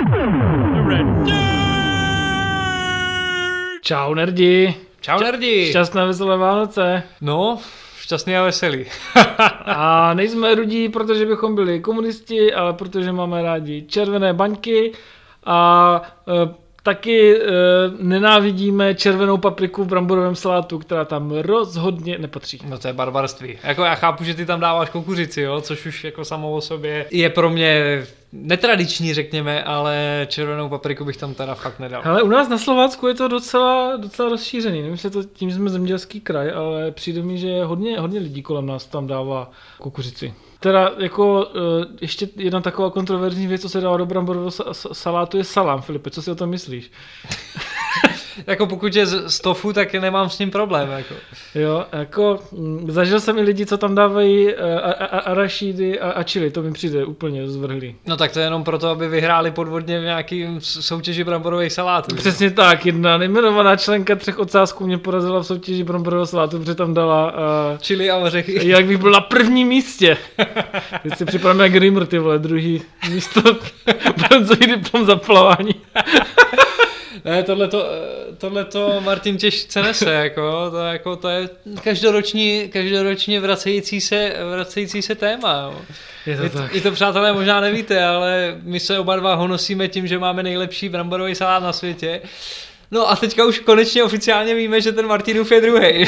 Čau nerdi. Čau nerdi. Šťastné veselé Vánoce. No, šťastný a veselý. A nejsme rudí, protože bychom byli komunisti, ale protože máme rádi červené baňky a taky nenávidíme červenou papriku v bramborovém salátu, která tam rozhodně nepatří. No to je barbarství. Jako já chápu, že ty tam dáváš kukuřici, jo, což už jako samo o sobě je pro mě netradiční, řekněme, ale červenou papriku bych tam teda fakt nedal. Ale u nás na Slovácku je to docela rozšířený. Nevím, jestli to tím, že jsme zemědělský kraj, ale přijde mi, že hodně lidí kolem nás tam dává kukuřici. Teda jako ještě jedna taková kontroverzní věc, co se dává do bramborového salátu, je salám. Filipe, co si o tom myslíš? Jako pokud je z tofu, tak nemám s ním problém. Jako. Jo, jako zažil jsem i lidi, co tam dávají arašídy a chili, to mi přijde úplně zvrhlý. No tak to je jenom proto, aby vyhráli podvodně v nějaký soutěži bramborových salátů. Přesně tak, jedna nejmenovaná členka 3 ocásků mě porazila v soutěži bramborového salátu, protože tam dala chili a ořechy. Jak bych byl na prvním místě. Teď si připadám jak Rimmer, ty vole, druhý místo, bronzový diplom za plavání. Ne, tohleto Martin těžce nese, jako, to je každoročně vracející se téma. Jo. I to, přátelé, možná nevíte, ale my se oba dva honosíme tím, že máme nejlepší bramborový salát na světě. No a teďka už konečně oficiálně víme, že ten Martinův je druhej.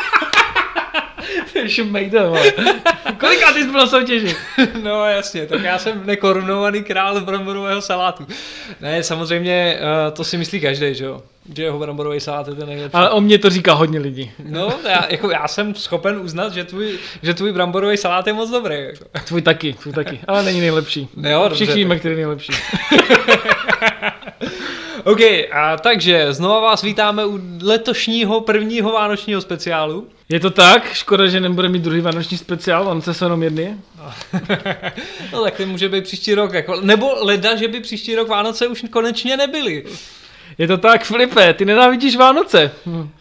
Kolikrát jsi byl na soutěži? No jasně, tak já jsem nekorunovaný král bramborového salátu. Ne, samozřejmě to si myslí každý, že jo? Že jeho bramborový salát je ten nejlepší. Ale o mě to říká hodně lidí. No, já jsem schopen uznat, že tvůj bramborový salát je moc dobrý. Jako. Tvůj taky, ale není nejlepší. Jo, všichni víme, který je nejlepší. OK, a takže znova vás vítáme u letošního prvního vánočního speciálu. Je to tak? Škoda, že nebude mít druhý vánoční speciál, Vánoce jsou jenom jedny. No tak to může být příští rok, jako, nebo leda, že by příští rok Vánoce už konečně nebyly. Je to tak, Filipe, ty nenávidíš Vánoce.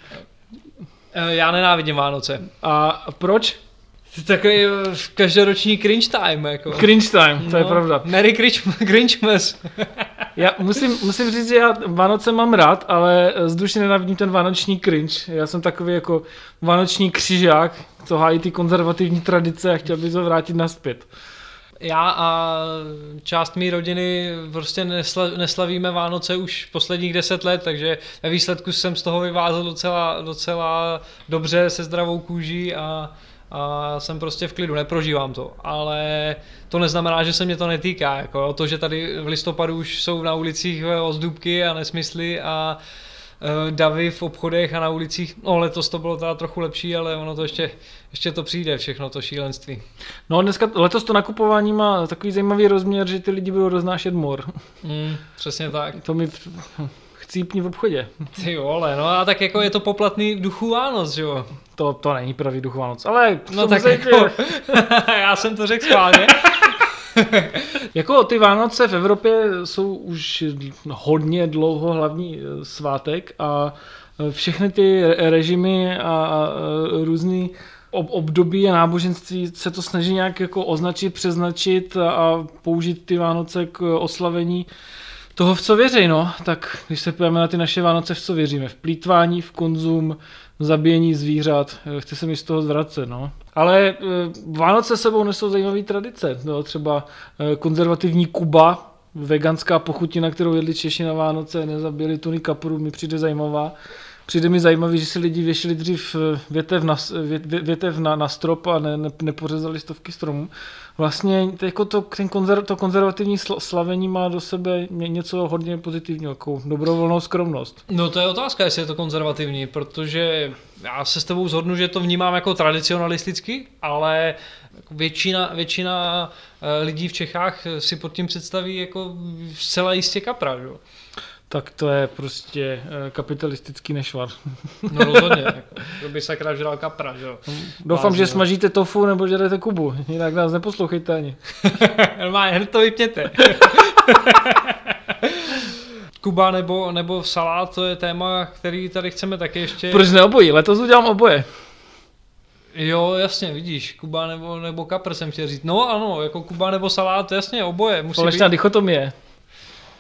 Já nenávidím Vánoce. A proč? Takový každoroční cringe time. Jako. Cringe time, to je pravda. Merry Christmas. Já musím říct, že já Vánoce mám rád, ale zdušně nenávidím ten vánoční cringe. Já jsem takový jako vánoční křižák, co hájí ty konzervativní tradice a chtěl bych to vrátit nazpět. Já a část mý rodiny prostě neslavíme Vánoce už posledních 10 let, takže ve výsledku jsem z toho vyvázl docela dobře se zdravou kůží a jsem prostě v klidu, neprožívám to, ale to neznamená, že se mě to netýká, jako to, že tady v listopadu už jsou na ulicích ozdůbky a nesmysly a davy v obchodech a na ulicích, no letos to bylo teda trochu lepší, ale ono to ještě to přijde, všechno to šílenství. No letos to nakupování má takový zajímavý rozměr, že ty lidi budou roznášet mor. Přesně tak. To mi chcípní v obchodě. Ty vole, no a tak jako je to poplatný v duchu Vánoc, že jo? To není pravý duch Vánoc, ale... No tak jako, já jsem to řekl schválně. Jako ty Vánoce v Evropě jsou už hodně dlouho hlavní svátek a všechny ty režimy a různý období a náboženství se to snaží nějak jako označit, přeznačit a použít ty Vánoce k oslavení toho, v co věří, no. Tak když se podíváme na ty naše Vánoce, v co věříme? V plýtvání, v konzum, v zabíjení zvířat. Chci se mi z toho zvracet, no. Ale Vánoce sebou nesou zajímavé tradice. No, třeba konzervativní Kuba, veganská pochutina, kterou jedli Češi na Vánoce, nezabili tuny kapru, mi přijde zajímavá. Přijde mi zajímavý, že si lidi věšili dřív větev na strop a nepořezali stovky stromů. Vlastně jako to konzervativní slavení má do sebe něco hodně pozitivního, jako dobrovolnou skromnost. No to je otázka, jestli je to konzervativní, protože já se s tebou shodnu, že to vnímám jako tradicionalisticky, ale většina lidí v Čechách si pod tím představí jako zcela jistě kapra, že? Tak to je prostě kapitalistický nešvar. No rozhodně, jako, to by sakra žral kapra, že jo. Doufám, že smažíte tofu nebo žerete Kubu, jinak nás neposlouchejte ani. Normálně, hned to vypněte. Kuba nebo salát, to je téma, který tady chceme taky ještě... Proč ne obojí? Letos udělám oboje. Jo, jasně, vidíš, Kuba nebo kapr jsem chtěl říct. No ano, jako Kuba nebo salát, jasně, oboje. Falešná dichotomie.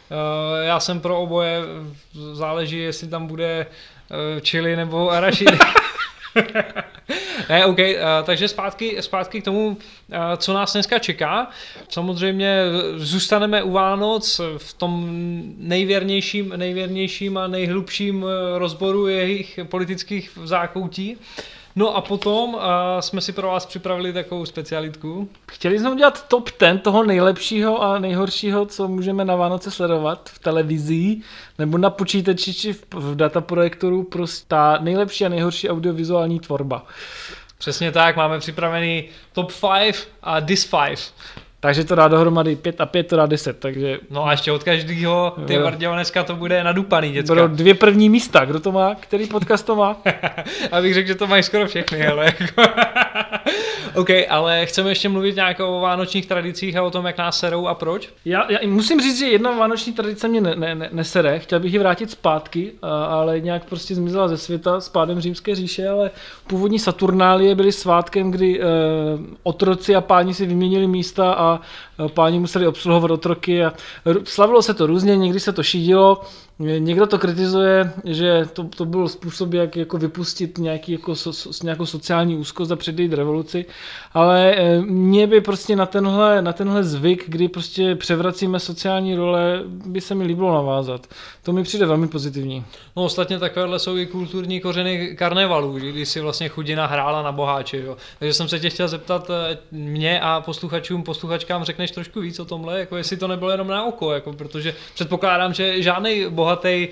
Já jsem pro oboje, záleží, jestli tam bude chili nebo arašidy. Ne, OK, takže zpátky k tomu, co nás dneska čeká. Samozřejmě zůstaneme u Vánoc v tom nejvěrnějším a nejhlubším rozboru jejich politických zákoutí. No a potom jsme si pro vás připravili takovou specialitku. Chtěli jsme udělat top 10 toho nejlepšího a nejhoršího, co můžeme na Vánoce sledovat v televizi nebo na počítači či v dataprojektoru, prostě ta nejlepší a nejhorší audiovizuální tvorba. Přesně tak, máme připravený top 5 a dis 5. Takže to dá dohromady 5 a 5 to dá 10, takže... No a ještě od každého, ty Varděho, dneska to bude nadupaný, děcka. Budou 2 první místa, kdo to má, který podcast to má? Abych řekl, že to mají skoro všechny, ale jako... OK, ale chceme ještě mluvit nějak o vánočních tradicích a o tom, jak nás serou a proč? Já musím říct, že jedna vánoční tradice mě nesere, chtěl bych ji vrátit zpátky, ale nějak prostě zmizela ze světa s pádem Římské říše, ale původní Saturnálie byly svátkem, kdy otroci a páni si vyměnili místa a páni museli obsluhovat otroky a slavilo se to různě, někdy se to šídilo. Někdo to kritizuje, že to byl způsob, jak jako vypustit nějakou sociální úzkost a předejít revoluci, ale mě by prostě na tenhle zvyk, kdy prostě převracíme sociální role, by se mi líbilo navázat. To mi přijde velmi pozitivní. No ostatně takovéhle jsou i kulturní kořeny karnevalu, kdy si vlastně chudina hrála na boháče. Jo. Takže jsem se tě chtěl zeptat mě a posluchačkám řekneš trošku víc o tomhle, jako jestli to nebylo jenom na oko, jako, protože předpokládám, že žádný bohatý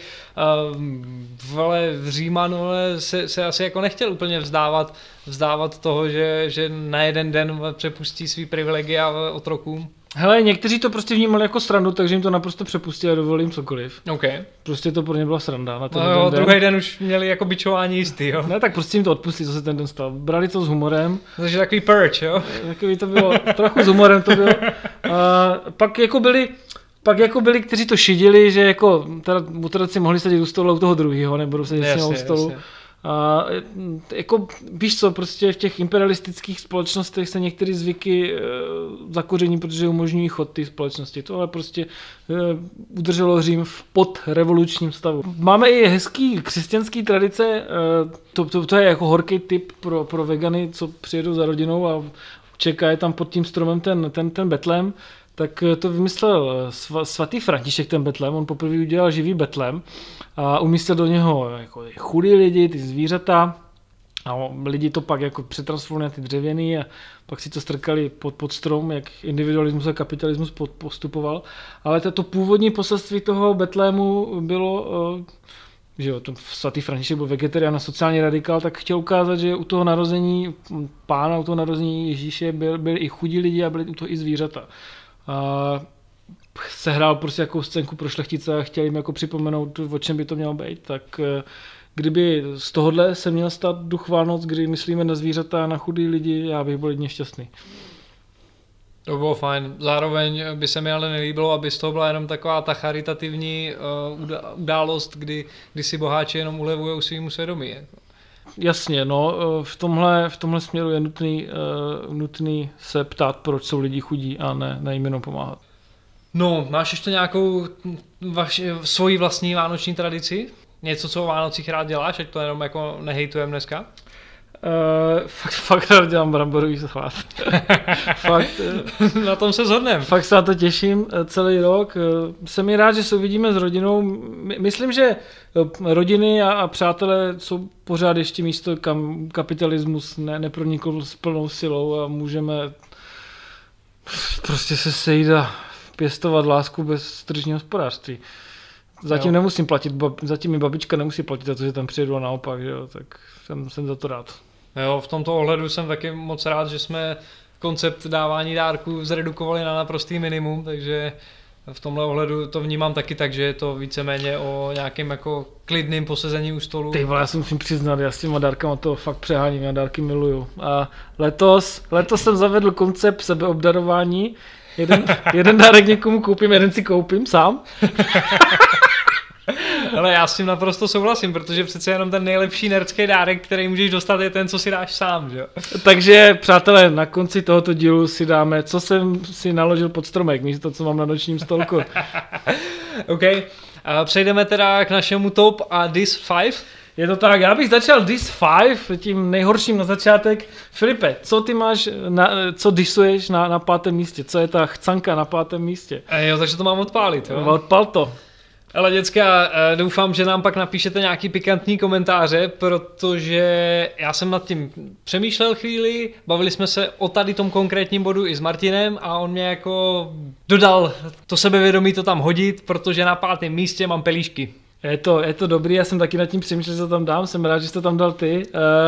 Říman se asi jako nechtěl úplně vzdávat toho, že na jeden den přepustí svý privilegia otrokům. Hele, někteří to prostě vnímali jako srandu, takže jim to naprosto přepustili a dovolili jim cokoliv. Okay. Prostě to pro ně byla sranda. Na ten druhý den už měli jako bičování jistý, jo? Ne, tak prostě jim to odpustili, co se ten den stal. Brali to s humorem. Takže takový purge, jo? Takový to bylo, trochu s humorem to bylo. A pak jako byli, kteří to šidili, že jako otroci mohli sedět u stolu u toho druhého, nebudou sedět s ním u stolu. Jasně. A jako víš co, prostě v těch imperialistických společnostech se některé zvyky zakoření, protože umožňují chod té společnosti. To ale prostě udrželo Řím v podrevolučním stavu. Máme i hezký křesťanský tradice, to je jako horký tip pro vegany, co přijedou za rodinou a čeká je tam pod tím stromem ten betlém. Tak to vymyslel svatý František ten betlém, on poprvé udělal živý betlém a umístil do něho jako chudí lidi, ty zvířata a lidi to pak jako přetransformovali na ty dřevěný a pak si to strkali pod strom, jak individualismus a kapitalismus postupoval. Ale to původní poselství toho betlému bylo, že jo, ten svatý František byl vegetarián a sociální radikál, tak chtěl ukázat, že u toho narození pána, u toho narození Ježíše byli i chudí lidi a byli u toho i zvířata. A sehrál prostě jako scénku pro šlechtice a chtěl jim jako připomenout, o čem by to mělo být, tak kdyby z tohohle se měl stát duch Vánoc, kdy myslíme na zvířata a na chudý lidi, já bych byl jedně šťastný. To bylo fajn. Zároveň by se mi ale nelíbilo, aby z toho byla jenom taková ta charitativní událost, kdy si boháči jenom ulevují svýmu svědomí. Jasně, no, v tomhle směru je nutný se ptát, proč jsou lidi chudí a ne jim jenom pomáhat. No, máš ještě nějakou svoji vlastní vánoční tradici? Něco, co o Vánocích rád děláš, ať to jenom jako nehejtujeme dneska? Fakt rád dělám bramborový salát. Fakt, na tom se shodneme. Fakt se na to těším celý rok. Jsem i rád, že se uvidíme s rodinou. Myslím, že rodiny a přátelé jsou pořád ještě místo, kam kapitalismus nepronikl s plnou silou a můžeme prostě se sejít a pěstovat lásku bez tržního hospodářství. Zatím mi babička nemusí platit za to, že tam přijedu a naopak, že jo, tak jsem za to rád. Jo, v tomto ohledu jsem taky moc rád, že jsme koncept dávání dárků zredukovali na naprostý minimum, takže v tomhle ohledu to vnímám taky tak, že je to víceméně o nějakém jako klidným posezení u stolu. Ty vole, já si musím přiznat, já s těma dárkama to fakt přeháním, já dárky miluju. A letos jsem zavedl koncept sebeobdarování. Jeden dárek někomu koupím, jeden si koupím sám. Ale já s tím naprosto souhlasím, protože přece jenom ten nejlepší nerdský dárek, který můžeš dostat, je ten, co si dáš sám, že jo? Takže, přátelé, na konci tohoto dílu si dáme, co jsem si naložil pod stromek, místo co mám na nočním stolku. OK. Přejdeme teda k našemu top a Dis 5. Je to tak, já bych začal Dis 5, tím nejhorším na začátek. Filipe, co ty máš, co disuješ na 5. místě? Co je ta chcanka na 5. místě? Jo, takže to mám odpálit, jo? Odpal to. Ale děcka, doufám, že nám pak napíšete nějaký pikantní komentáře, protože já jsem nad tím přemýšlel chvíli, bavili jsme se o tady tom konkrétním bodu i s Martinem a on mě jako dodal to sebevědomí to tam hodit, protože na 5. místě mám pelíšky. Je to dobrý, já jsem taky nad tím přemýšlel, že to tam dám, jsem rád, že jsi to tam dal ty.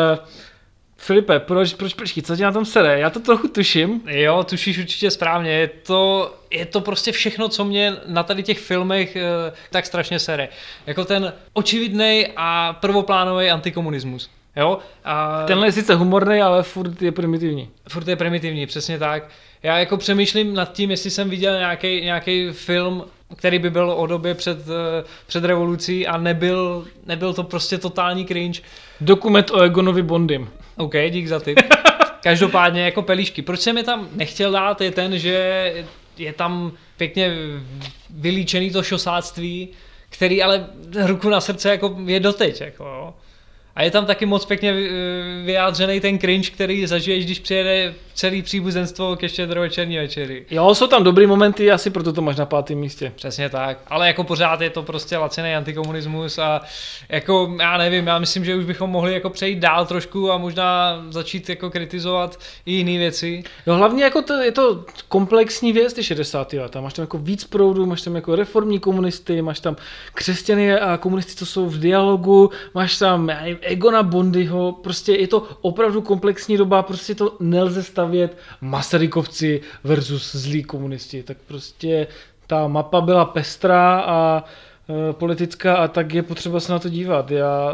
Filipe, proč pelíšky, co tě na tom sere? Já to trochu tuším. Jo, tušíš určitě správně, je to prostě všechno, co mě na tady těch filmech tak strašně sere. Jako ten očividnej a prvoplánový antikomunismus. Jo? Tenhle je sice humorný, ale furt je primitivní. Furt je primitivní, přesně tak. Já jako přemýšlím nad tím, jestli jsem viděl nějaký film, který by byl o době před revolucí a nebyl to prostě totální cringe. Dokument o Egonovi Bondim. OK, dík za tip. Každopádně jako pelíšky. Proč jsem je tam nechtěl dát, je ten, že je tam pěkně vylíčený to šosáctví, který ale ruku na srdce jako je doteď. Jako, jo. A je tam taky moc pěkně vyjádřený ten cringe, který zažiješ, když přijede celý příbuzenstvo ke štědrovečerní večeři. Jo, jsou tam dobrý momenty, asi proto to máš na 5. místě. Přesně tak, ale jako pořád je to prostě laciný antikomunismus a jako já nevím, já myslím, že už bychom mohli jako přejít dál trošku a možná začít jako kritizovat i jiné věci. No hlavně jako je to komplexní věc, ty 60. leta. Máš tam jako víc proudů, máš tam jako reformní komunisty, máš tam křesťany a komunisty, co jsou v dialogu, máš tam Egona Bondyho, prostě je to opravdu komplexní doba, prostě to nelze stavět Masarykovci versus zlí komunisti, tak prostě ta mapa byla pestrá a politická a tak je potřeba se na to dívat. Já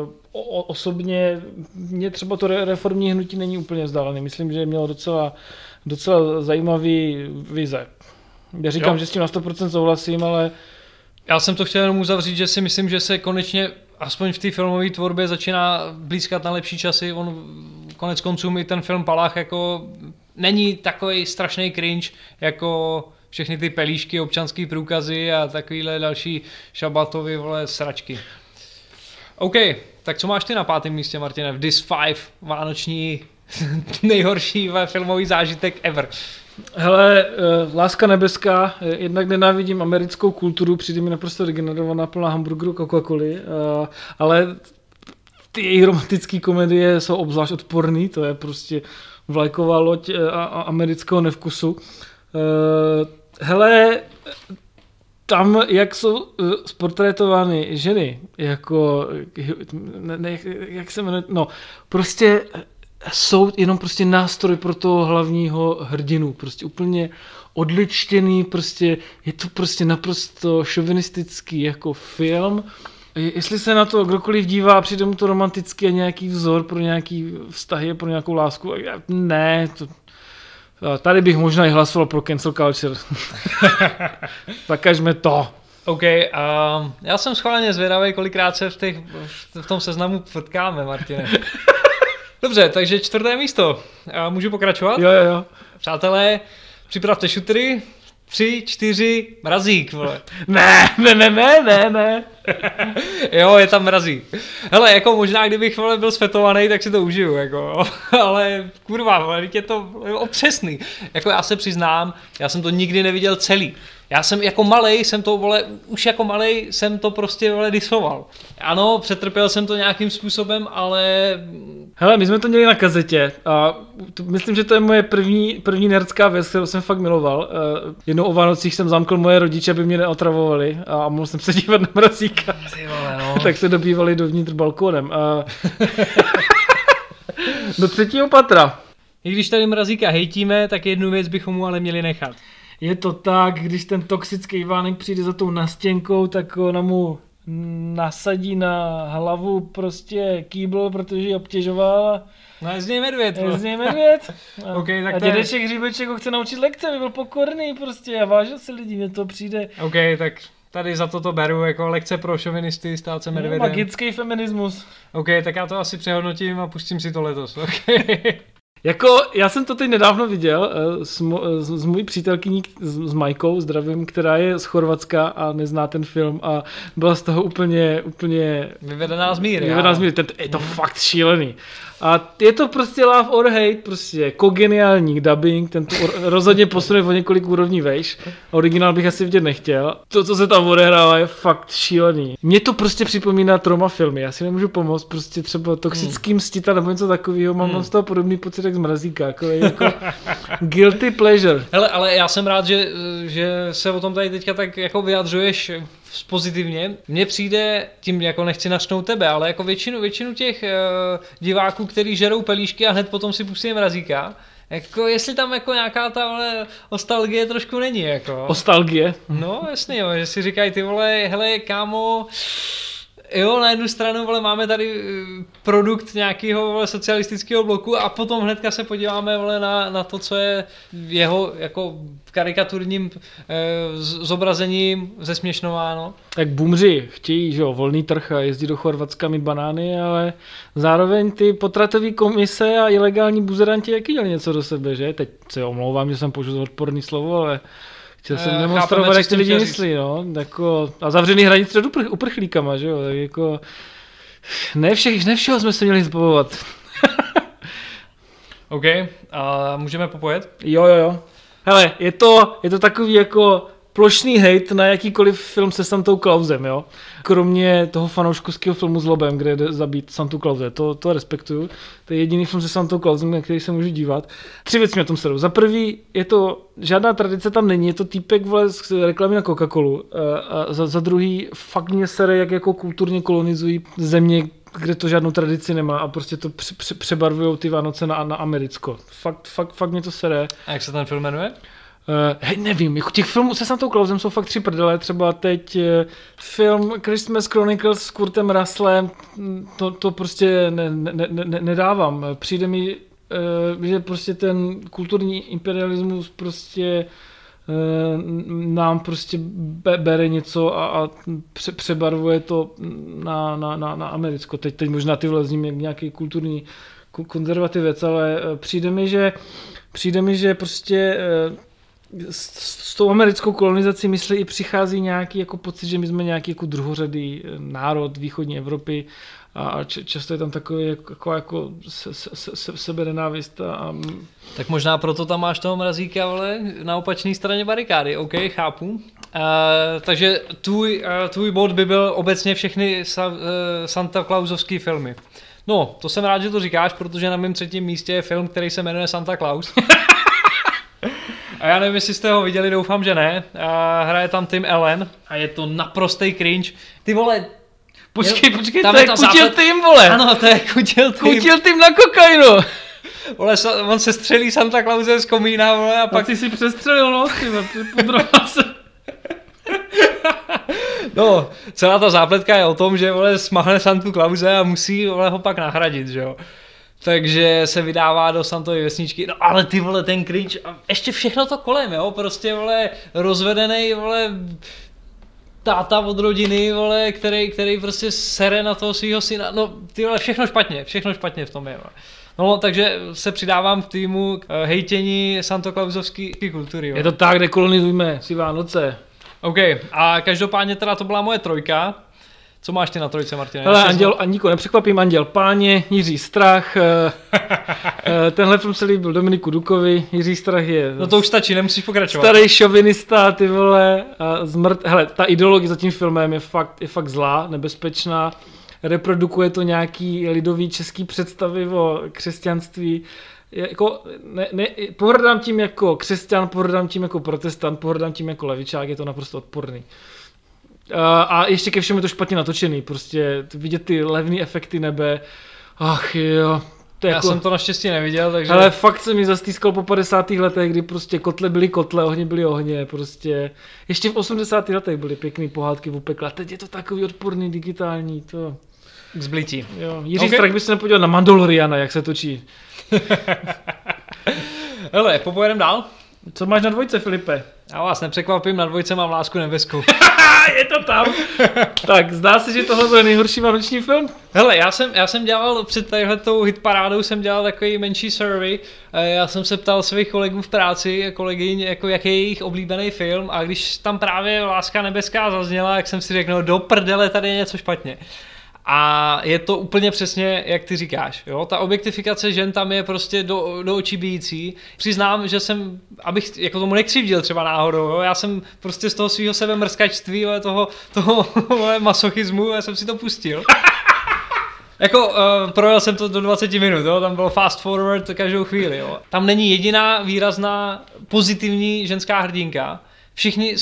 osobně, mě třeba to reformní hnutí není úplně vzdálený, myslím, že mělo docela zajímavý vize. Já říkám, že s tím na 100% souhlasím, ale já jsem to chtěl jenom uzavřít, že si myslím, že se konečně aspoň v té filmové tvorbě začíná blízkat na lepší časy. On konec konců mi ten film Palach jako není takový strašný cringe jako všechny ty pelíšky, občanský průkazy a takovýhle další šabatovy sračky. OK, tak co máš ty na 5. místě, Martine? V Dis 5, vánoční nejhorší filmový zážitek ever. Hele, Láska nebeská, jednak nenávidím americkou kulturu, přijde mi naprosto degenerovaná plná hamburgerů Coca-Coly, ale ty její romantické komedie jsou obzvlášť odporný, to je prostě vlajková loď amerického nevkusu. Hele, tam, jak jsou sportrétovány ženy, jako, jak se jmenuje, no, prostě jsou jenom prostě nástroj pro toho hlavního hrdinu, prostě úplně odličtěný, prostě je to prostě naprosto šovinistický jako film. Jestli se na to kdokoliv dívá, přijde mu to romantický a nějaký vzor pro nějaký vztahy, pro nějakou lásku, ne, tady bych možná i hlasoval pro cancel culture. Zakažme to. OK, já jsem schválně zvědavý, kolikrát se v tom seznamu potkáme, Martine. Dobře, takže 4. místo. Můžu pokračovat? Jo. Přátelé, připravte šutry. 3, 4, mrazík, vole. Ne. Jo, je tam mrazík. Hele, jako možná, kdybych byl svetovaný, tak si to užiju, jako. Ale kurva, vole, je to opřesný. Jako já se přiznám, já jsem to nikdy neviděl celý. Já jsem jako malej, už jako malej jsem to prostě disoval. Ano, přetrpěl jsem to nějakým způsobem, ale... Hele, my jsme to měli na kazetě a myslím, že to je moje první nerdská věc, kterou jsem fakt miloval. Jednou o Vánocích jsem zamkl moje rodiče, aby mě neotravovali a mohl jsem se dívat na mrazíka. No. Tak se dobývali dovnitř balkónem. Do 3. patra. I když tady mrazíka hejtíme, tak jednu věc bychom mu ale měli nechat. Je to tak, když ten toxický Ivánek přijde za tou nastěnkou, tak ona mu nasadí na hlavu prostě kýbl, protože ji obtěžoval. No je z něj medvěd. Okay, tak a dědeček Hříbeček ho chce naučit lekce, aby byl pokorný prostě a vážil se lidí, mně to přijde. OK, tak tady za to beru jako lekce pro šovinisty, stát se medvědem. Magický feminismus. OK, tak já to asi přehodnotím a pustím si to letos. Okay. Jako, já jsem to teď nedávno viděl s mojí přítelkyní, s Majkou, zdravím, která je z Chorvatska a nezná ten film a byla z toho úplně Vyvedená z míry. Je to fakt šílený. A je to prostě love or hate, prostě kogeniální dubbing, ten to rozhodně posune o několik úrovní vejš. Originál bych asi vidět nechtěl. To, co se tam odehrává, je fakt šílený. Mě to prostě připomíná trauma filmy, já si nemůžu pomoct, prostě třeba Toxický mstitel nebo něco takového, mám z toho podobný pocit jak z Mrazíka, jako guilty pleasure. Hele, ale já jsem rád, že se o tom tady teďka tak jako vyjadřuješ pozitivně. Mně přijde, tím jako nechci nařknout tebe, ale jako většinu těch diváků, který žerou pelíšky a hned potom si pustí Mrazíka, jako jestli tam jako nějaká ta nostalgie trošku není, jako. Nostalgie? No jasně, jo, že si říkají ty vole, hele kámo, jo, na jednu stranu vole, máme tady produkt nějakého socialistického bloku a potom hnedka se podíváme vole, na to, co je jeho jako karikaturním zobrazením zesměšnováno. Tak boomři chtějí, že jo, volný trh a jezdí do Chorvatska mít banány, ale zároveň ty potratové komise a ilegální buzeranti jaký dělali něco do sebe, že? Teď se omlouvám, že jsem použil odporný slovo, ale chtěl jsem demonstrovat, jak ty lidi myslí, no. Jako, a zavřený hranic před uprchlíkama, že jo, tak jako ne všeho jsme se měli zbavovat. OK, a můžeme popojet? Jo. Hele, je to takový jako plošný hejt na jakýkoliv film se Santou Clausem, jo. Kromě toho fanouškovského filmu s Lobem, kde jde zabít Santu Clause, to respektuju. To je jediný film se Santou Clausem, na který se můžu dívat. 3 věci mě o tom sedou. Za prvý, je to, žádná tradice tam není, je to týpek vole z reklamy na Coca-Colu. A za druhý, fakt mě sere, jak jako kulturně kolonizují země, kde to žádnou tradici nemá a prostě to přebarvujou ty Vánoce na americko. Fakt mě to sere. A jak se ten film jmenuje? Nevím, jako těch filmů se Santou Clausem jsou fakt 3 prdele, třeba teď film Christmas Chronicles s Kurtem Russellem, to prostě nedávám. Přijde mi, že prostě ten kulturní imperialismus prostě nám prostě bere něco a přebarvuje to na americko. Teď možná ty vole zním nějaký kulturní konzervativec, ale přijde mi, že prostě s tou americkou kolonizací myslí i přichází nějaký jako pocit, že my jsme nějaký jako druhořadý národ východní Evropy a často je tam takový jako sebenenávist. Tak možná proto tam máš toho Mrazíka, vole, na opačné straně barikády, OK, chápu. Takže tvůj bod by byl obecně všechny Santa Clausovský filmy. No, to jsem rád, že to říkáš, protože na mém 3. místě je film, který se jmenuje Santa Claus. A já nevím, jestli jste ho viděli, doufám, že ne. Hraje tam Tim Allen a je to naprostej cringe. Ty vole... Počkej, to je Kutil Tim, vole. Ano, to je Kutil Tim. Kutil Tim na kokainu. Vole, on se střelí Santa Clause z komína, vole, a pak... si přestřelil nos, podroval se. No, celá ta zápletka je o tom, že vole smahne Santu Clause a musí vole ho pak nahradit, že jo. Takže se vydává do Santovy vesničky, no ale ty vole ten cringe a ještě všechno to kolem, jo, prostě vole rozvedenej, vole táta od rodiny, vole, který prostě sere na toho svýho syna, no ty vole všechno špatně v tom je, vole. No, takže se přidávám k týmu hejtění santokláusovské kultury. Jo. Je to tak, dekolonizujme si Vánoce. OK, a každopádně teda to byla moje 3. Co máš ty na 3, Martine? Hele, Andíko, nepřekvapím, Anděl Páně, Jiří Strach, tenhle film se líbil Dominiku Dukovi, Jiří Strach je... No to už stačí, nemusíš pokračovat. Starý šovinista, ty vole, hele, ta ideologie za tím filmem je fakt zlá, nebezpečná, reprodukuje to nějaký lidový český představy o křesťanství, jako, pohrdám tím jako křesťan, pohrdám tím jako protestant, pohrdám tím jako levičák, je to naprosto odporný. A ještě ke všemu je to špatně natočený, prostě vidět ty levný efekty nebe, ach jo. Já jsem to naštěstí neviděl, takže... Ale fakt se mi zastýskal po 50. letech, kdy prostě kotle byly kotle, ohně byly ohně, prostě. Ještě v 80. letech byly pěkný pohádky v upekle, a teď je to takový odporný, digitální, to... K zblití. Jo, Jiří Strach by se nepodíval na Mandaloriana, jak se točí. Hele, popojedem dál. Co máš na dvojce, Filipe? Já vás nepřekvapím, na dvojce mám Lásku nebeskou. Je to tam. Tak, zdá se, že tohle bude nejhorší vánoční film? Hele, já jsem dělal před tadyhletou hitparádou, jsem dělal takový menší survey. Já jsem se ptal svých kolegů v práci, kolegyň, jako jaký je jejich oblíbený film, a když tam právě Láska nebeská zazněla, jak jsem si řekl, no do prdele, tady je něco špatně. A je to úplně přesně, jak ty říkáš. Jo? Ta objektifikace žen tam je prostě do očí bijící. Přiznám, že jsem, abych jako tomu nekřivdil třeba náhodou, jo? Já jsem prostě z toho svého sebemrskačství, toho masochismu, já jsem si to pustil. Jako projel jsem to do 20 minut, jo? Tam bylo fast forward každou chvíli. Jo? Tam není jediná výrazná pozitivní ženská hrdinka. Všechny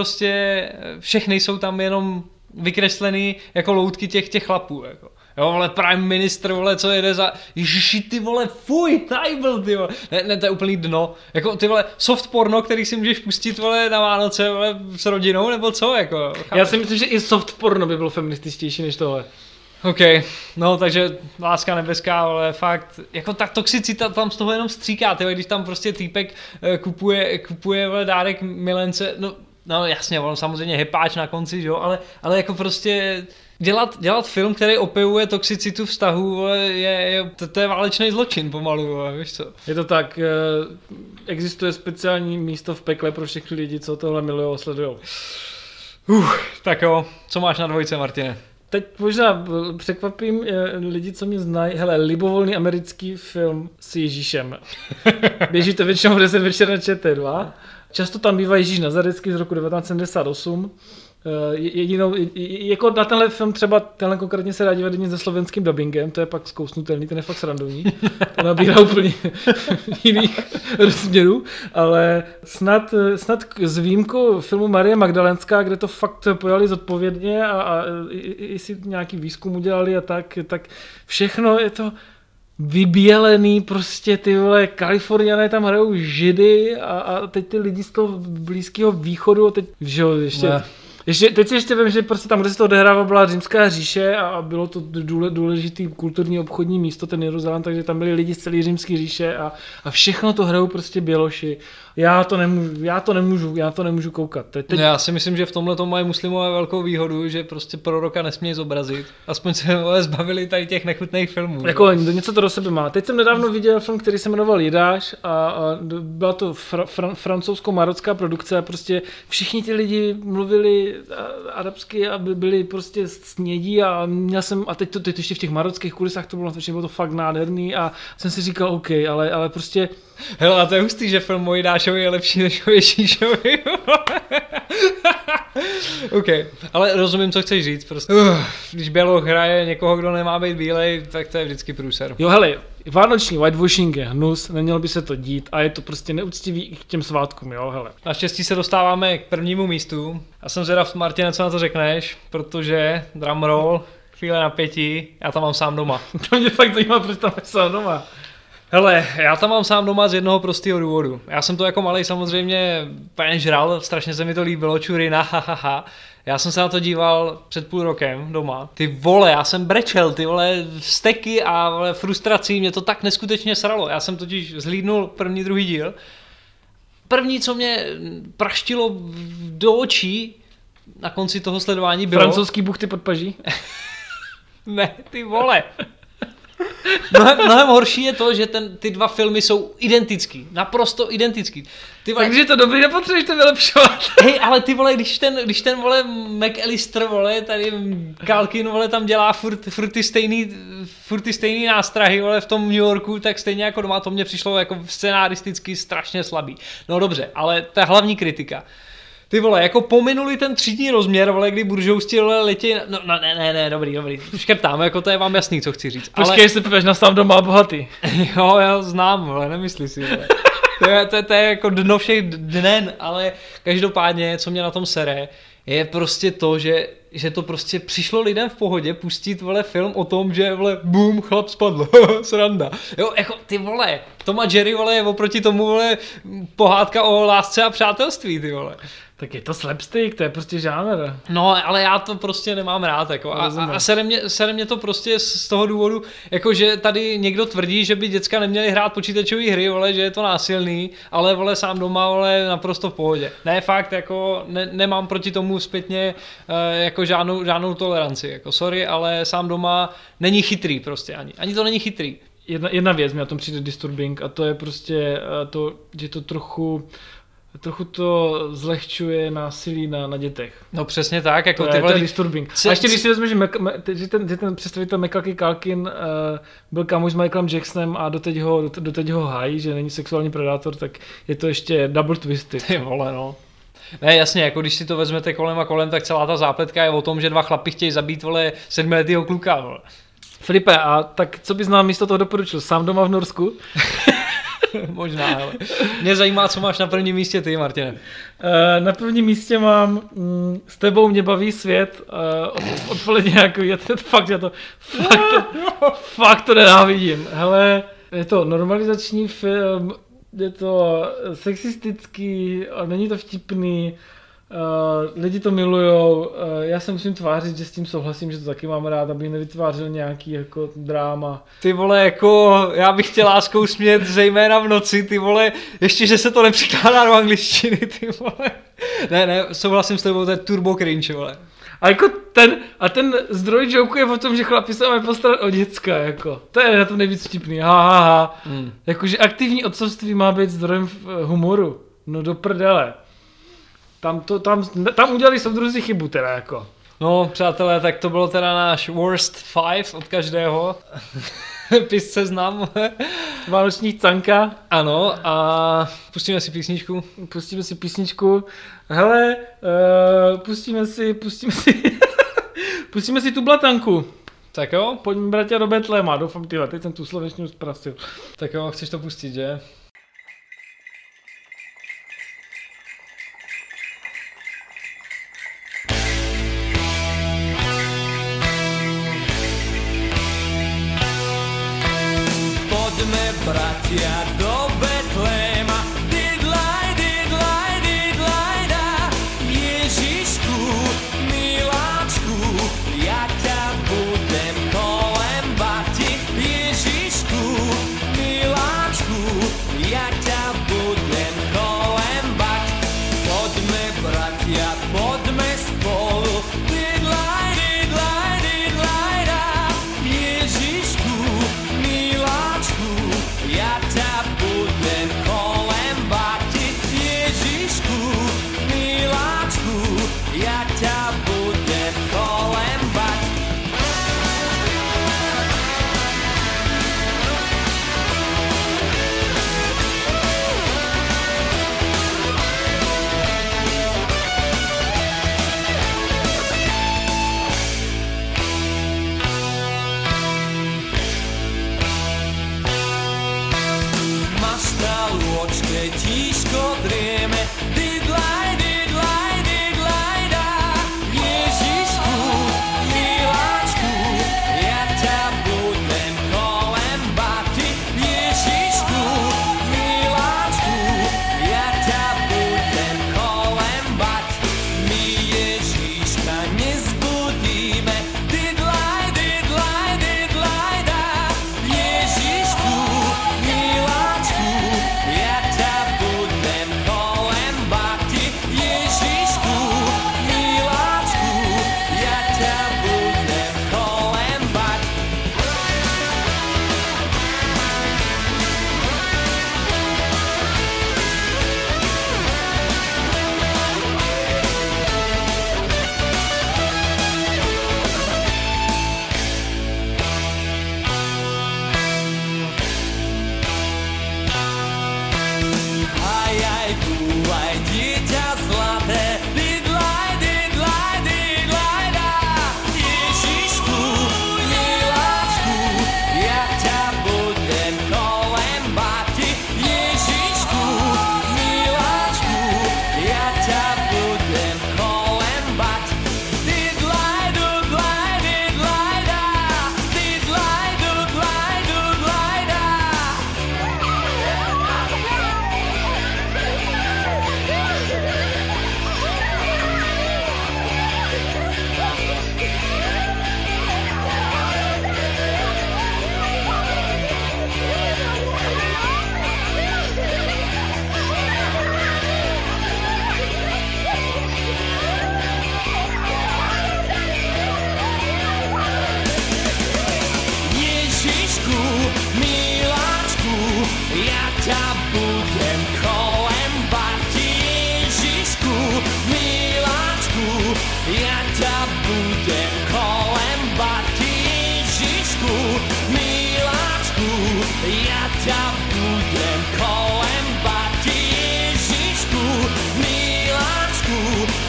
jsou tam jenom vykreslený jako loutky těch chlapů, jako. Jo, vole, prime minister, vole, co jede za, ježiši, ty vole, fuj, tajbl, ty vole, ne, to je úplný dno, jako, ty vole, soft porno, který si můžeš pustit, vole, na Vánoce, vole, s rodinou, nebo co, jako. Já si myslím, že i soft porno by bylo feminističtější než tohle. OK, no, takže Láska nebeská, ale fakt, jako ta toxicita tam z toho jenom stříká, tyhle, když tam prostě týpek kupuje vole, dárek milence, no jasně, on samozřejmě hepáč na konci, jo, ale jako prostě dělat film, který opěvuje toxicitu vztahu, to je válečný zločin pomalu, víš co. Je to tak, existuje speciální místo v pekle pro všechny lidi, co tohle milují a sledujou. Tak jo, co máš na dvojce, Martine? Teď možná překvapím lidi, co mě znají. Hele, libovolný americký film s Ježíšem. Běží to většinou v 10 večer na ČT2. Často tam bývá Ježíš Nazarecký z roku 1978. Jedinou, jako na tenhle film třeba, tenhle konkrétně se dá dívat se slovenským dubbingem, to je pak zkousnutelný, ten je fakt srandovní. To nabírá úplně jiných rozměrů, ale snad s výjimkou filmu Marie Magdalenská, kde to fakt pojali zodpovědně a i si nějaký výzkum udělali a tak všechno je to vybělený, prostě ty vole, Kaliforniané tam hrajou Židy a teď ty lidi z toho Blízkého východu, teď, že jo, teď si ještě vím, že prostě tam, kde se to odehrávalo, byla Římská říše a bylo to důležitý kulturní obchodní místo, ten Jeruzalém, takže tam byli lidi z celé Římské říše a všechno to hrajou prostě Běloši. Já to nemůžu koukat. Já si myslím, že v tomhle to mají muslimové velkou výhodu, že prostě proroka nesmějí zobrazit. Aspoň se zbavili tady těch nechutných filmů. Jako něco to do sebe má. Teď jsem nedávno viděl film, který se jmenoval Jidáš a byla to francouzsko-marocká produkce a prostě všichni ti lidi mluvili arabsky a byli prostě snědí a měl jsem, a teď ještě v těch marockých kulisách to bylo to fakt nádherný a jsem si říkal OK, ale prostě. Hele, a to je hustý, že film o Jidášovi je lepší než o Ježíšovi. OK, ale rozumím, co chceš říct. Prostě. Když Běloch hraje někoho, kdo nemá být bílej, tak to je vždycky průser. Jo, hele, vánoční whitewashing je hnus, nemělo by se to dít a je to prostě neúctivý k těm svátkům, jo, hele. Naštěstí se dostáváme k prvnímu místu. Já jsem zvědav, Martine, co na to řekneš, protože drumroll, chvíle napětí, já tam mám Sám doma. To mě fakt zajímá, proč tam máš Sám doma. Hele, já tam mám Sám doma z jednoho prostého důvodu. Já jsem to jako malej samozřejmě úplně žral, strašně se mi to líbilo, čurina, hahaha. Já jsem se na to díval před půl rokem doma. Ty vole, já jsem brečel, ty vole, steky a vole, frustrací, mě to tak neskutečně sralo. Já jsem totiž zhlídnul první, druhý díl. První, co mě praštilo do očí na konci toho sledování bylo... Francouzský buchty pod paží? Ne, ty vole. Mnohem horší je to, že ty dva filmy jsou identický, naprosto identický. Takže to dobrý, nepotřebuješ to vylepšovat. Hej, ale ty vole, když ten vole McAllister, vole, tady Kalkin, vole, tam dělá furt ty stejný nástrahy, vole, v tom New Yorku, tak stejně jako doma, to mě přišlo jako scenaristicky strašně slabý. No dobře, ale ta hlavní kritika. Ty vole, jako pominuli ten třídní rozměr, vole, kdy buržousti letí, no ne, dobrý, škrtám, jako to je vám jasný, co chci říct. Počkej, jestli půjdeš na Sám doma bohatý. Jo, já znám, vole, nemyslí si, vole. To je jako dno všech dnen, ale každopádně, co mě na tom sere, je prostě to, že to prostě přišlo lidem v pohodě pustit, vole, film o tom, že, vole, boom, chlap spadl, sranda. Jo, jako, ty vole, Tom a Jerry, vole, je oproti tomu, vole, pohádka o lásce a přátelství, ty vole. Tak je to slapstick, to je prostě žánr. No, ale já to prostě nemám rád, jako. A sere mě to prostě z toho důvodu, jako že tady někdo tvrdí, že by děcka neměli hrát počítačové hry, vole, že je to násilný, ale vole sám doma, vole, naprosto v pohodě. Ne, fakt, jako nemám proti tomu zpětně jako žádnou toleranci, jako sorry, ale sám doma není chytrý prostě, ani to není chytrý. Jedna věc mi na tom přijde disturbing a to je prostě to, že to trochu to zlehčuje násilí na dětech. No přesně tak, jako to je disturbing. A ještě když si vezme, že ten představitel Macaulay Culkin byl kámoš s Michaelem Jacksonem a doteď ho hájí, že není sexuální predátor, tak je to ještě double twisted. Ty vole, no. Ne, jasně, jako když si to vezmete kolem a kolem, tak celá ta zápletka je o tom, že dva chlapi chtějí zabít, vole, 7letýho kluka, vole. Filipe, a tak co bys nám místo toho doporučil? Sám doma v Norsku? Možná, ale mě zajímá, co máš na prvním místě ty, Martine. Na prvním místě mám S tebou mě baví svět odpoledně jako fakt to nenávidím. Hele, je to normalizační film, je to sexistický, není to vtipný, lidi to milujou, já se musím tvářit, že s tím souhlasím, že to taky mám rád, abych nevytvářel nějaký jako dráma. Ty vole, jako já bych tě láskou smět, zejména v noci, ty vole, ještě, že se to nepřekládá do angličtiny, ty vole. Ne, souhlasím s tebou, to je turbo cringe, vole. A jako ten zdroj joke je o tom, že chlapi se máme postarat o děcka, jako. To je na tom nejvíc vtipný, Jakože aktivní otcovství má být zdrojem humoru. No do prdele. Tam udělali soudruzi chybu teda, jako. No, přátelé, tak to bylo teda náš worst 5 od každého. Pisce znám. Vánoční canka. Ano, a pustíme si písničku. Hele, pustíme si tu blatanku. Tak jo? Pojďme, bratia, do Betléma. Doufám, teď jsem tu slovenštinu zprasil. Tak jo, chceš to pustit, že? Bratia do Betléma, didlaj, didlaj, didlaj, da. Ježišku, miláčku, ja ťa budem kolembať. Ježišku, miláčku, ja ťa budem kolembať. Poďme, bratia, poďme spolu, didlaj, didlaj, didlaj, da. Ježišku, miláčku, ja ťa budem kolembať, Ježišku, miláčku, ja ťa budem kolembať.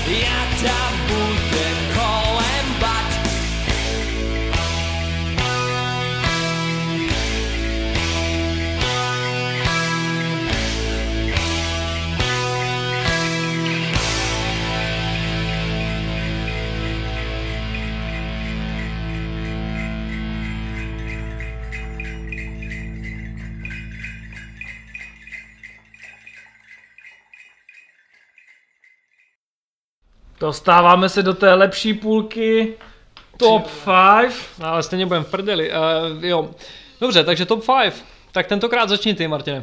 ja ťa budem kolem bať. Dostáváme se do té lepší půlky. Top 5. No, ale stejně budeme v prdeli. Jo. Dobře, takže top 5. Tak tentokrát začni ty, Martine.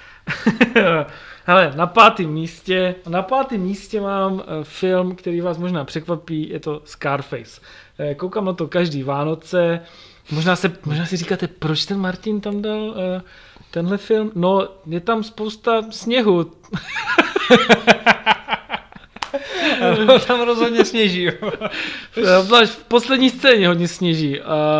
Hele, na pátém místě mám film, který vás možná překvapí, je to Scarface. Koukám na to každý Vánoce. Možná si říkáte, proč ten Martin tam dal tenhle film? No, je tam spousta sněhu. Tam rozhodně sněží. V poslední scéně hodně sněží.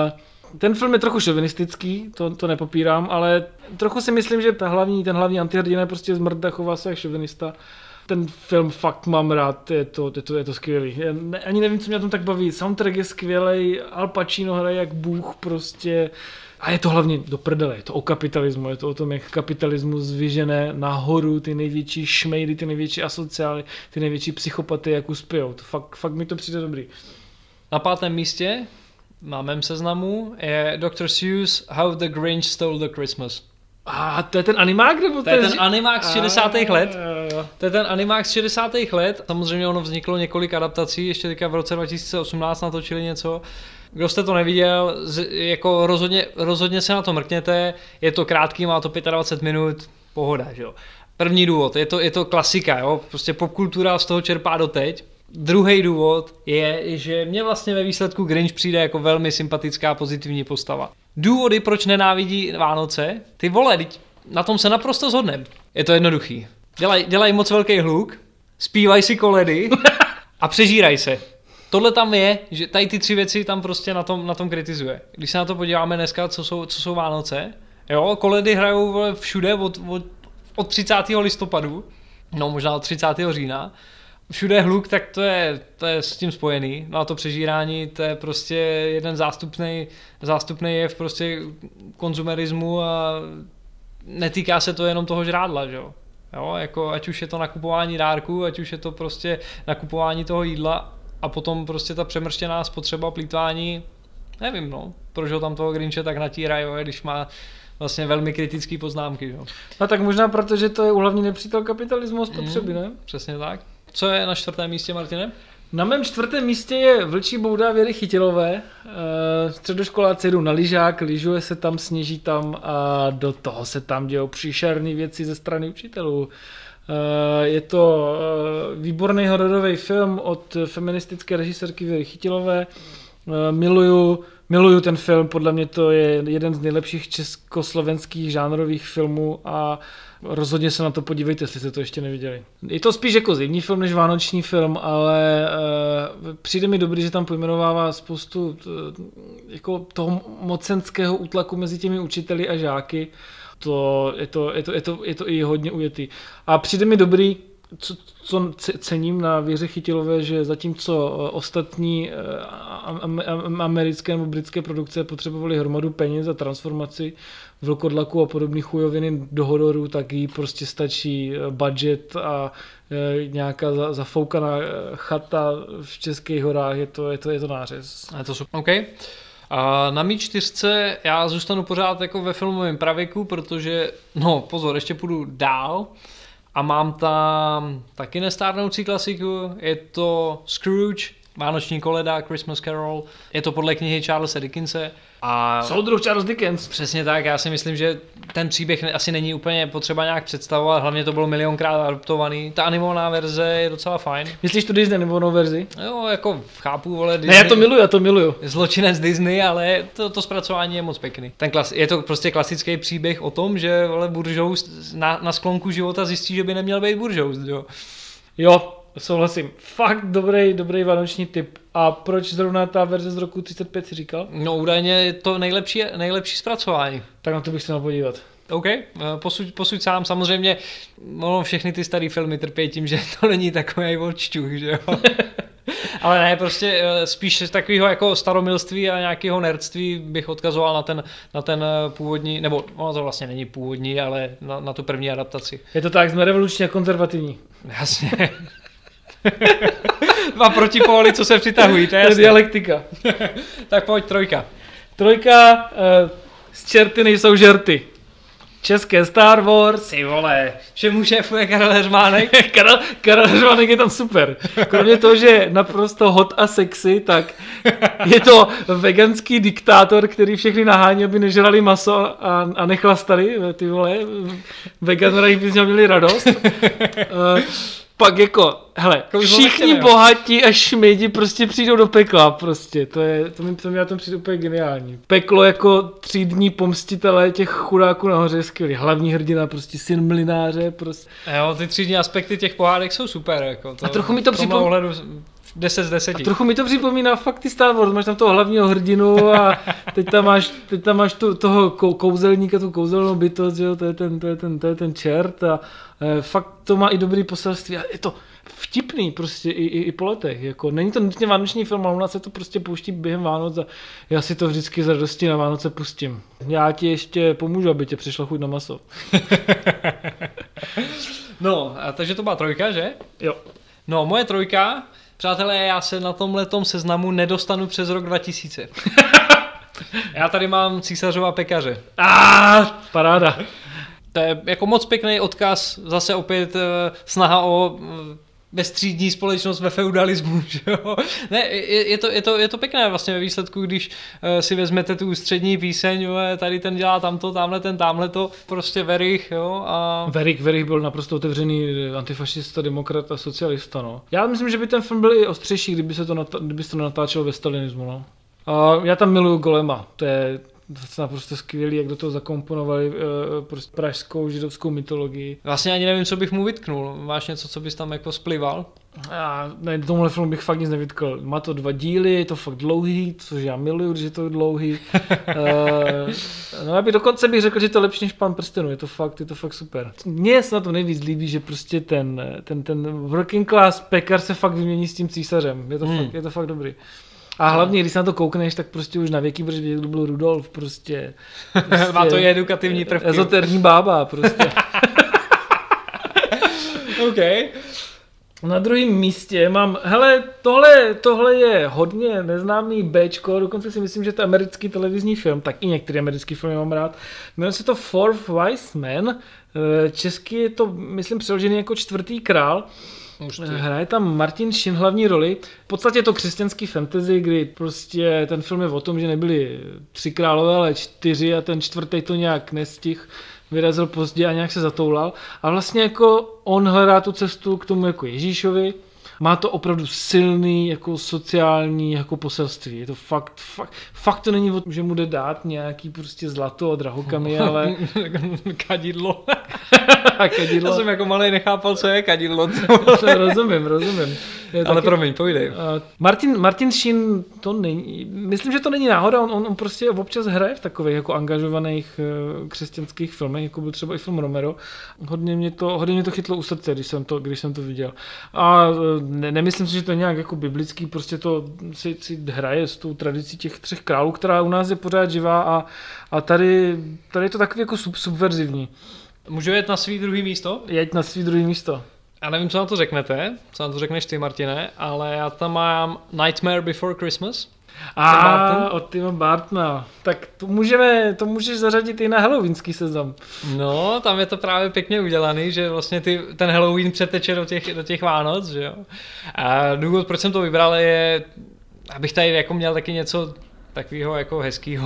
Ten film je trochu šovinistický, to nepopírám, ale trochu si myslím, že ten hlavní antihrdina je prostě zmrda, chová se jak šovinista. Ten film fakt mám rád, je to skvělý. Ani nevím, co mě na tom tak baví. Soundtrack je skvělej, Al Pacino hraje jak bůh prostě. A je to hlavně do prdele, je to o kapitalismu, je to o tom, jak kapitalismus vyžene nahoru ty největší šmejdy, ty největší asociály, ty největší psychopaty, jak uspějou. Fakt mi to přijde dobrý. Na 5. místě na mém seznamu je Dr. Seuss How the Grinch Stole the Christmas. A to je ten animák? Nebo to je ten animák z 60. let. To je ten animák z 60. let. Samozřejmě ono vzniklo několik adaptací, ještě teďka v roce 2018 natočili něco. Kdo jste to neviděl, jako rozhodně se na to mrkněte, je to krátký, má to 25 minut, pohoda, že jo. První důvod, je to klasika, jo, prostě popkultura z toho čerpá doteď. Druhý důvod je, že mě vlastně ve výsledku Grinch přijde jako velmi sympatická pozitivní postava. Důvody, proč nenávidí Vánoce, ty vole, na tom se naprosto shodnem. Je to jednoduchý. Dělají moc velký hluk, zpívají si koledy a přežírají se. Tohle tam je, že tady ty 3 věci tam prostě na tom kritizuje. Když se na to podíváme dneska, co jsou Vánoce, jo, koledy hrajou všude od 30. listopadu, no možná od 30. října, všude je hluk, tak to je s tím spojený. No a to přežírání, to je prostě jeden zástupný jev prostě konzumerismu a netýká se to jenom toho žrádla, že jo. Jo, jako ať už je to nakupování dárků, ať už je to prostě nakupování toho jídla a potom prostě ta přemrštěná spotřeba, plýtvání, nevím, no, proč ho tam toho Grinche tak natírají, když má vlastně velmi kritické poznámky, jo. No tak možná proto, že to je hlavní nepřítel kapitalismu a spotřeby, ne? Přesně tak. Co je na 4. místě, Martine? Na mém 4. místě je Vlčí bouda Věry Chytilové. Středoškoláci jedou na lyžák, lyžuje se tam, sněží tam a do toho se tam dějou příšerné věci ze strany učitelů. Je to výborný hororový film od feministické režisérky Věry Chytilové. Miluju ten film, podle mě to je jeden z nejlepších československých žánrových filmů a rozhodně se na to podívejte, jestli jste to ještě neviděli. Je to spíš jako zimní film než vánoční film, ale přijde mi dobrý, že tam pojmenovává spoustu jako toho mocenského útlaku mezi těmi učiteli a žáky. Je to i hodně ujetý. A přijde mi dobrý, co cením na Věře Chytilové, že zatímco ostatní americké nebo britské produkce potřebovaly hromadu peněz za transformaci vlkodlaku a podobných chujoviny do hororu, tak jí prostě stačí budget a nějaká zafoukaná chata v Českých horách, je to nářez. Je to super. Okay. A na mý 4 já zůstanu pořád jako ve filmovém pravěku, protože, no pozor, ještě půjdu dál. A mám tam taky nestárnoucí klasiku, je to Scrooge, Vánoční koleda, Christmas Carol, je to podle knihy Charlesa Dickense. Soudruh Charles Dickens. Přesně tak, já si myslím, že ten příběh asi není úplně potřeba nějak představovat, hlavně to bylo milionkrát adaptovaný. Ta animovaná verze je docela fajn. Myslíš tu Disney animovanou verzi? Jo, jako chápu, vole, Disney. Ne, já to miluju. Zločinec Disney, ale to zpracování je moc pěkný. Je to prostě klasický příběh o tom, že vole, buržous na sklonku života zjistí, že by neměl být buržous, jo. Jo, souhlasím. Fakt dobrý vánoční tip. A proč zrovna ta verze z roku 35 si říkal? No údajně je to nejlepší zpracování. Tak na to bych se měl podívat. OK, posuď sám, samozřejmě všechny ty staré filmy trpí tím, že to není takový odčťuch, že jo. Ale ne, prostě spíš z takového jako staromilství a nějakého nerdství bych odkazoval na ten původní, nebo ono to vlastně není původní, ale na tu první adaptaci. Je to tak, jsme revolučně konzervativní. Jasně. Dva protipóly, co se přitahují, to je jasné. Dialektika. Tak pojď, trojka. Trojka, z čerty nejsou žerty. České Star Wars. Ty vole, všemu šéfuje Karel Heřmánek. Karel Heřmánek je tam super. Kromě toho, že je naprosto hot a sexy, tak je to veganský diktátor, který všechny nahání, aby nežrali maso a nechlastali. Ty vole, veganové by z něho měli radost. Pak jako, hele, všichni bohatí a šmejdi prostě přijdou do pekla prostě, to mi na tom přijde úplně geniální. Peklo jako 3 dní pomstitele těch chudáků nahoře je skvělý, hlavní hrdina, prostě syn mlynáře, prostě. Jo, ty 3 dní aspekty těch pohádek jsou super, jako to. A trochu mi to připomíná 10 z 10. A trochu mi to připomíná fakt ty Star Wars, máš tam toho hlavního hrdinu a teď tam máš toho kouzelníka, tu kouzelnou bytost, jo, to je ten čert a fakt to má i dobrý poselství a je to vtipný prostě i po letech, jako není to nutně vánoční film, ale u nás se to prostě pouští během Vánoc a já si to vždycky z radosti na Vánoce pustím. Já ti ještě pomůžu, aby tě přišla chuť na maso. No, a takže to byla trojka, že? Jo. No, moje trojka, přátelé, já se na tomhletom seznamu nedostanu přes rok 2000. Já tady mám Císařova pekaře. Paráda. To je jako moc pěkný odkaz, zase opět snaha o bezstřídní společnost ve feudalismu, že jo? Ne, je to pěkné vlastně ve výsledku, když si vezmete tu střední píseň, jo, tady ten dělá tamto, tamhle to, prostě Verich, jo, a... Verich byl naprosto otevřený antifašista, demokrat a socialista, no. Já myslím, že by ten film byl i ostřejší, kdyby se to natáčelo ve stalinismu, no. A já tam miluju Golema, to je naprosto skvělý, jak do toho zakomponovali prostě pražskou židovskou mytologii. Vlastně ani nevím, co bych mu vytknul. Máš něco, co bys tam jako splival? Ne, tomuhle filmu bych fakt nic nevytkl. Má to 2 díly, je to fakt dlouhý, což já miluju, když je to dlouhý. No já bych dokonce řekl, že to je lepší než Pán prstenů, je to fakt super. Mně se na to nejvíc líbí, že prostě ten working class pekař se fakt vymění s tím císařem. Je to fakt dobrý. A hlavně, když se na to koukneš, tak prostě už na věky budeš vědět, kdo byl Rudolf, prostě má to i edukativní prvky. Ezoterní bába, prostě. OK. Na druhém místě mám, hele, tohle je hodně neznámý Bčko, dokonce si myslím, že to je americký televizní film, tak i některý americký film mám rád. Jmenuje se to Fourth Wise Man, česky je to, myslím, přeložený jako Čtvrtý král. Hraje tam Martin Sheen hlavní roli. V podstatě je to křesťanský fantasy, kdy prostě ten film je o tom, že nebyli 3 králové, ale 4 a ten 4. to nějak nestihl, vyrazil pozdě a nějak se zatoulal. A vlastně jako on hledá tu cestu k tomu jako Ježíšovi. Má to opravdu silný jako sociální jako poselství. Je to fakt to není o tom, že mu jde dát nějaký prostě zlato a drahokamy, ale... Kadidlo. Kadidlo. Já jsem jako malej nechápal, co je kadidlo. Rozumím. Ale promiň, povídej. Martin Sheen, to není, myslím, že to není náhoda, on prostě občas hraje v takových jako angažovaných křesťanských filmech, jako byl třeba i film Romero. Hodně mě to chytlo u srdce, když jsem to viděl. A nemyslím si, že to je nějak jako biblický, prostě to si hraje s tou tradicí těch 3 králů, která u nás je pořád živá a tady je to takový jako subverzivní. Můžu jet na svý druhý místo? Jeď na svý druhý místo. Já nevím, co na to řeknete, co na to řekneš ty, Martine, ale já tam mám Nightmare Before Christmas. Od Tima Bartona. Tak to můžeš zařadit i na halloweenský seznam. No, tam je to právě pěkně udělaný, že vlastně ten Halloween přeteče do těch Vánoc, že jo. A důvod, proč jsem to vybral, je, abych tady jako měl taky něco takového jako hezkýho.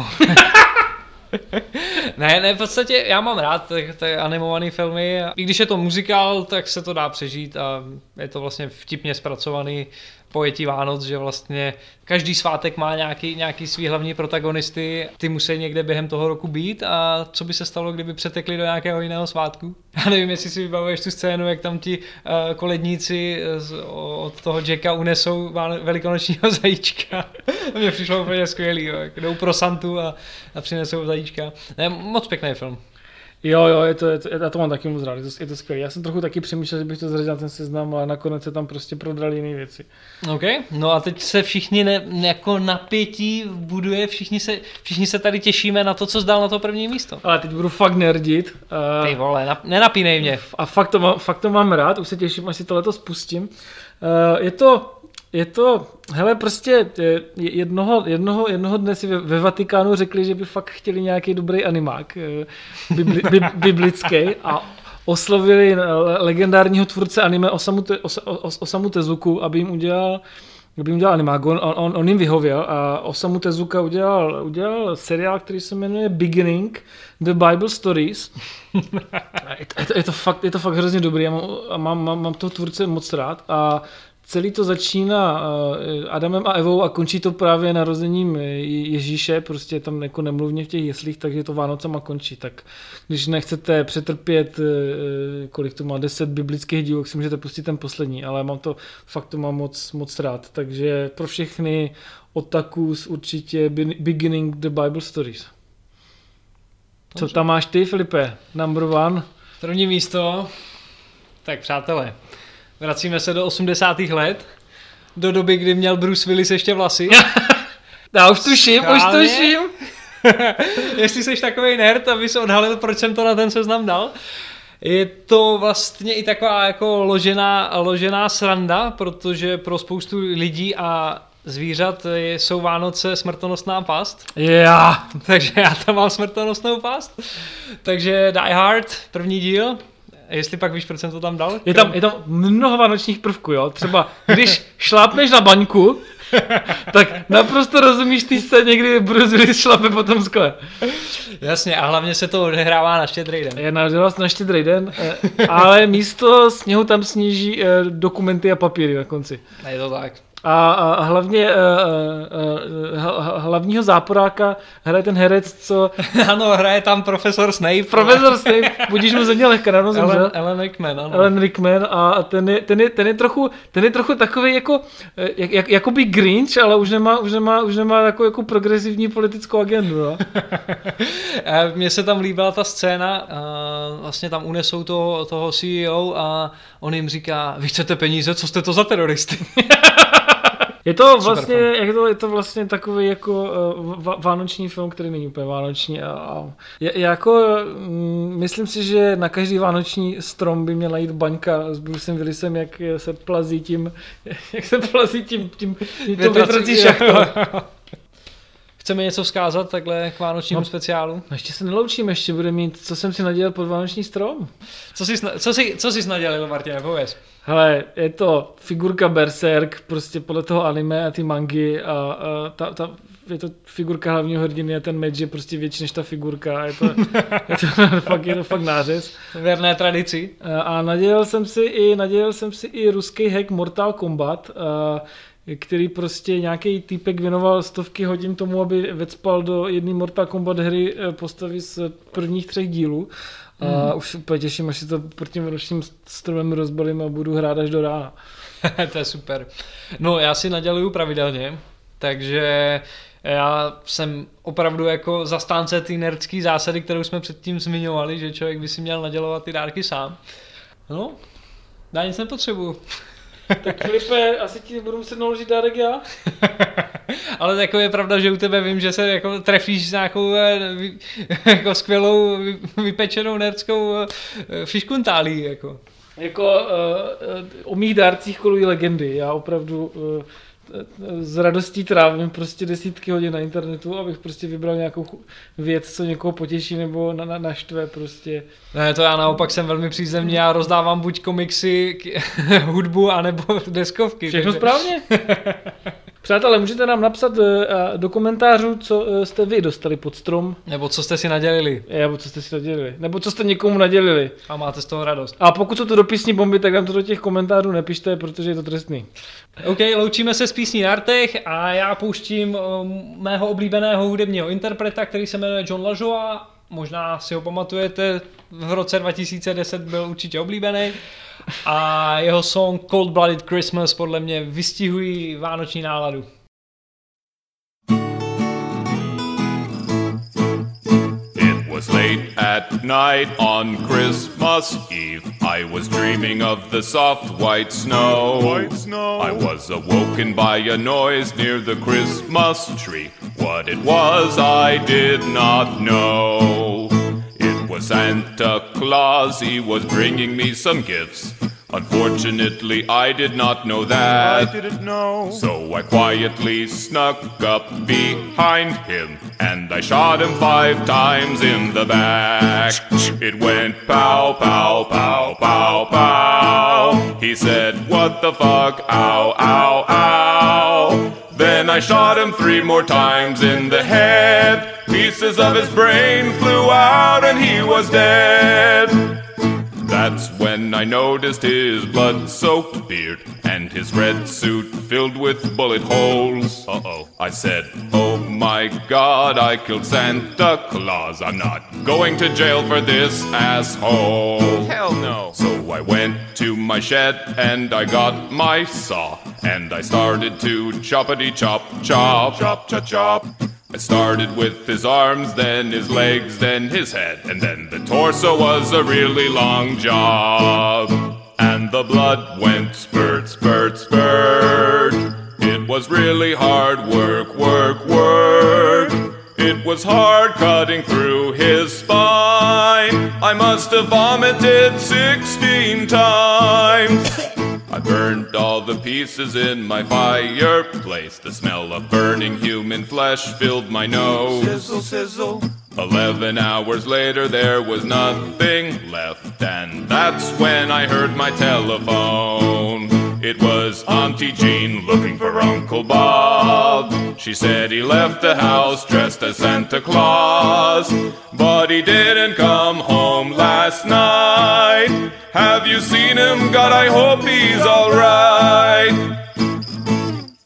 Ne, v podstatě já mám rád ty animované filmy. I když je to muzikál, tak se to dá přežít a je to vlastně vtipně zpracovaný pojetí Vánoc, že vlastně každý svátek má nějaký svý hlavní protagonisty, ty musí někde během toho roku být a co by se stalo, kdyby přetekli do nějakého jiného svátku? Já nevím, jestli si vybavuješ tu scénu, jak tam ti koledníci od toho Jacka unesou velikonočního zajíčka. To mě přišlo úplně skvělý, jak jdou pro Santu a přinesou zajíčka. Ne, moc pěkný film. Jo, já to mám taky moc rád, je to skvělé. Já jsem trochu taky přemýšlel, že bych to zařadil na ten seznam, ale nakonec se tam prostě prodali jiné věci. OK, no a teď se všichni jako napětí buduje, všichni se tady těšíme na to, co zdal na to první místo. Ale teď budu fakt nerdit. Ty vole, nenapínej mě. A fakt to mám rád, už se těším, až si to letos pustím. Je to, hele, prostě jednoho dne si ve Vatikánu řekli, že by fakt chtěli nějaký dobrý animák biblický a oslovili legendárního tvůrce anime Osamu Tezuku, aby jim udělal animák. On jim vyhověl a Osamu Tezuka udělal seriál, který se jmenuje Beginning The Bible Stories. Je to fakt hrozně dobrý a mám toho tvůrce moc rád a celý to začíná Adamem a Evou a končí to právě narozením Ježíše, prostě tam jako nemluvně v těch jeslích, takže to Vánocema končí. Tak když nechcete přetrpět, kolik to má, 10 biblických dílů, si můžete pustit ten poslední, ale to mám moc rád. Takže pro všechny otakus určitě Beginning the Bible Stories. Co tam máš ty, Filipe? Number one? První místo. Tak přátelé, vracíme se do 80. let, do doby, kdy měl Bruce Willis ještě vlasy. Já už tuším. Jestli jsi takovej nerd, aby se odhalil, proč jsem to na ten seznam dal. Je to vlastně i taková jako ložená sranda, protože pro spoustu lidí a zvířat jsou Vánoce smrtonosná past. Yeah. Takže já tam mám smrtonosnou past. Takže Die Hard, první díl. Jestli pak víš, proč jsem to tam dal? Je tam mnoho vánočních prvků, jo. Třeba když šlápneš na baňku, tak naprosto rozumíš ty scéně, kdy Bruce Willis šlape po tom skle. Jasně, a hlavně se to odehrává na Štědrý den. Je na Štědrý den, ale místo sněhu tam sníží dokumenty a papíry na konci. Je to tak. A hlavně hlavního záporáka hraje ten herec, co... Ano, hraje tam profesor Snape. Profesor Snape, budíš mu země lehka, ráno zemřel. Alan Rickman, ano. Alan Rickman a ten je trochu takový jako by Grinch, ale už nemá jako progresivní politickou agendu. No? Mně se tam líbila ta scéna, vlastně tam unesou toho CEO a on jim říká, vy chcete peníze, co jste to za teroristy? Je to vlastně takový jako vánoční film, který není úplně vánoční. Myslím si, že na každý vánoční strom by měla jít baňka s Brucem Willisem, jak se plazí tím větrací šachtou. Chceme něco vzkázat takhle k vánočnímu speciálu? Ještě se neloučím, ještě bude mít, co jsem si nadělal pod vánoční strom. Co jsi nadělil, Martine, pověz. Hele, je to figurka Berserk, prostě podle toho anime a ty mangy a je to figurka hlavního hrdiny a ten meč je prostě větší než ta figurka. Je to fakt nářez. Věrné tradici. A nadělal jsem si i ruský hack Mortal Kombat, který prostě nějaký týpek věnoval stovky hodin tomu, aby vecpal do jedné Mortal Kombat hry postavy z prvních 3 dílů. A už úplně těším, až si to pod tím ročním stromem rozbalím a budu hrát až do rána. To je super. No, já si naděluju pravidelně, takže já jsem opravdu jako zastánce té nerdské zásady, kterou jsme předtím zmiňovali, že člověk by si měl nadělovat ty dárky sám. No, já nic nepotřebuju. Tak Filipe, asi ti budu muset naložit dárek já? Ale jako je pravda, že u tebe vím, že se jako trefíš s nějakou jako skvělou vypečenou nerdskou fiškuntálí. Jako o mých dárcích kolují legendy. Já opravdu s radostí trávím prostě desítky hodin na internetu, abych prostě vybral nějakou věc, co někoho potěší nebo naštve prostě. Ne, to já naopak jsem velmi přízemní, já rozdávám buď komiksy, hudbu, anebo deskovky. Všechno správně. Přátelé, můžete nám napsat do komentářů, co jste vy dostali pod strom. Nebo co jste si nadělili. Nebo co jste někomu nadělili. A máte z toho radost. A pokud jsou to dopisní bomby, tak nám to do těch komentářů nepište, protože je to trestný. OK, loučíme se s písní na rtech a já pouštím mého oblíbeného hudebního interpreta, který se jmenuje John LaJoie. Možná si ho pamatujete, v roce 2010 byl určitě oblíbený. A jeho song Cold Blooded Christmas podle mě vystihují vánoční náladu. was late at night on Christmas Eve. I was dreaming of the soft white snow. I was awoken by a noise near the Christmas tree. What it was I did not know. It was Santa Claus, he was bringing me some gifts. Unfortunately, I did not know that. So I quietly snuck up behind him, and I shot him 5 times in the back. It went pow, pow, pow, pow, pow. He said, what the fuck, ow, ow, ow. Then I shot him 3 more times in the head. Pieces of his brain flew out and he was dead. That's when I noticed his blood-soaked beard and his red suit filled with bullet holes. Uh-oh. I said, oh my God, I killed Santa Claus. I'm not going to jail for this asshole. Hell no. So I went to my shed and I got my saw and I started to choppity-chop, chop, chop, chop, chop. I started with his arms, then his legs, then his head, and then the torso was a really long job. And the blood went spurt, spurt, spurt. It was really hard work, work, work. It was hard cutting through his spine. I must have vomited 16 times. I burned all the pieces in my fireplace. The smell of burning human flesh filled my nose. Sizzle, sizzle. 11 hours later there was nothing left, and that's when I heard my telephone. It was Auntie Jean looking for Uncle Bob. She said he left the house dressed as Santa Claus, but he didn't come home last night. Have you seen him? God, I hope he's alright.